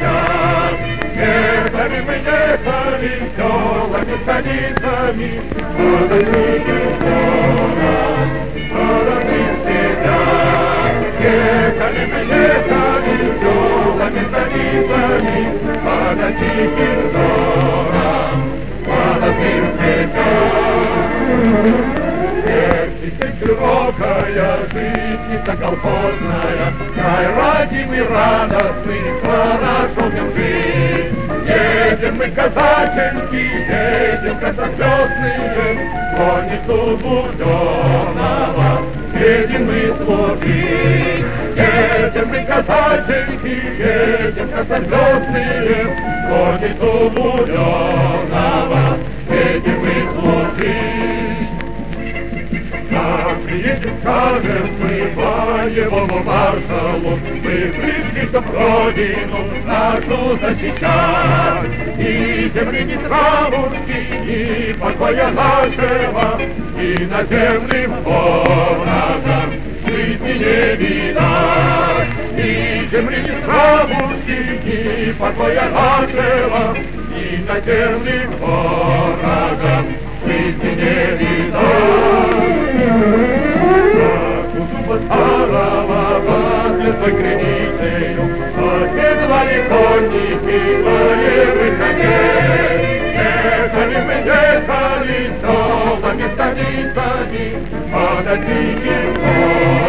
час. Ехали мы, ехали, селами, станицами, подойдите скоро, молодым себя. Ехали мы, ехали, селами, станицами, подойдите скоро, молодым себя. Здесь широкая жизнь, колхозная, край родимый, радостный, хорошо в нем жить. Едем мы, казаченьки, едем краснозвездные, конницу Буденного, едем мы служить. Едем мы, казаченьки, едем краснозвездные, конницу Буденного, едем мы служить. Приедем, скажем мы боевому маршалу, мы пришли, чтоб родину нашу защищать. И земли не травушки, и покоя нашего, и наземным ворогам жизни не видать. И земли не травушки, и покоя нашего, и наземным ворогам жизни не видать. Старого возле той границею оседлали конники боевых коней. Ехали мы, ехали, селами, станицами, подойдите.